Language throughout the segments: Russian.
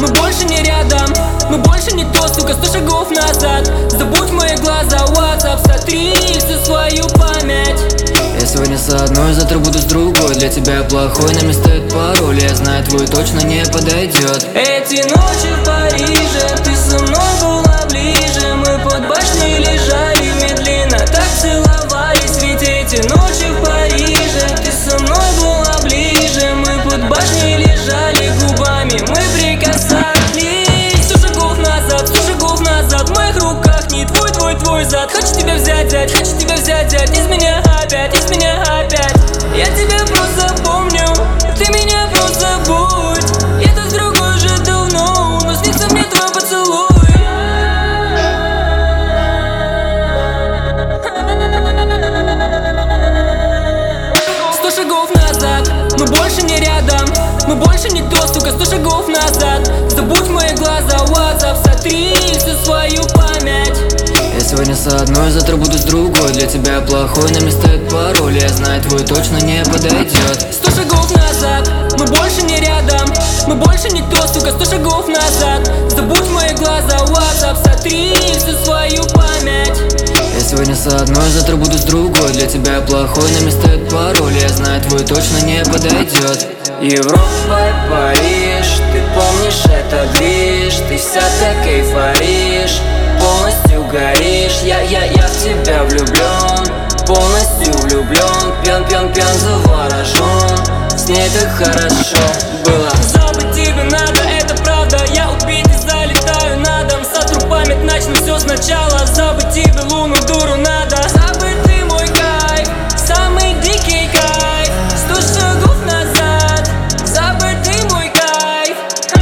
мы больше не рядом. Мы больше не то, сука, 100 шагов назад. Забудь мои глаза, WhatsApp, сотри всю свою память. Я сегодня с одной, завтра буду с другой. Для тебя плохой, на место стоит пароль. Я знаю, твой точно не подойдет. Эти ночи в Париже, ты со мной была ближе. Мы под башней лежали, медленно так целовались. Ведь эти ночи в Париже, ты со мной была ближе. Мы под башней лежали, губами мы прикасались. 100 шагов назад, 100 шагов назад. В моих руках не твой зад. Хочу тебя взять, дядь, хочу тебя взять, дядь. Из меня опять, из меня опять. Я тебя просто помню, ты меня просто забудь. Я-то с другой уже давно, но снится мне твой поцелуй. 100 шагов назад, мы больше не рядом. Мы больше не то, сука, 100 шагов назад. Забудь мои глаза, WhatsApp, сотри всю свою память. Я сегодня с одной, завтра буду с другой. Для тебя плохой, на место стоит пароль. Я знаю, твой точно не подойдет. 100 шагов назад, мы больше не рядом. Мы больше не то, сука, 100 шагов назад. Забудь мои глаза, WhatsApp, сотри всю свою память. Я сегодня с одной, завтра буду с другой. Для тебя плохой, на место стоит пароль. Я знаю, твой точно не подойдет. Европа и Париж, ты помнишь это движ. Ты вся так эйфоришь, полностью горишь. Я в тебя влюблен, полностью влюблен. Пьян, заворожен, с ней так хорошо было. Забыть тебе надо, это правда. Я убить и залетаю на дом. Сотру память, начну все сначала. Забыть тебе луну, дуру надо. Забыть ты мой кайф, самый дикий кайф. 100 шагов назад, забыть ты мой кайф.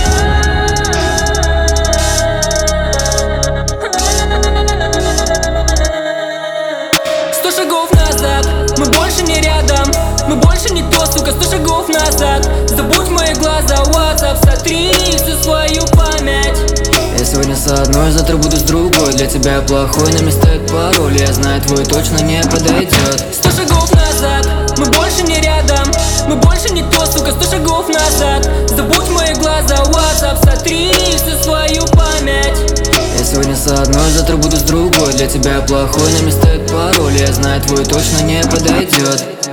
100 шагов назад, мы больше не рядом. Мы больше не то, сука, 100 шагов назад. Забудь мои глаза, WhatsApp, сотри всю свою память. Я сегодня с одной, завтра буду с другой. Для тебя плохой, на место стоит пароль. Я знаю, твой точно не подойдет. 100 шагов назад, мы больше не рядом. Мы больше не то, сука, 100 шагов назад. Забудь мои глаза, WhatsApp, сотри всю свою память. Я сегодня с одной, завтра буду с другой. Для тебя плохой, на место стоит пароль. Я знаю, твой точно не подойдет.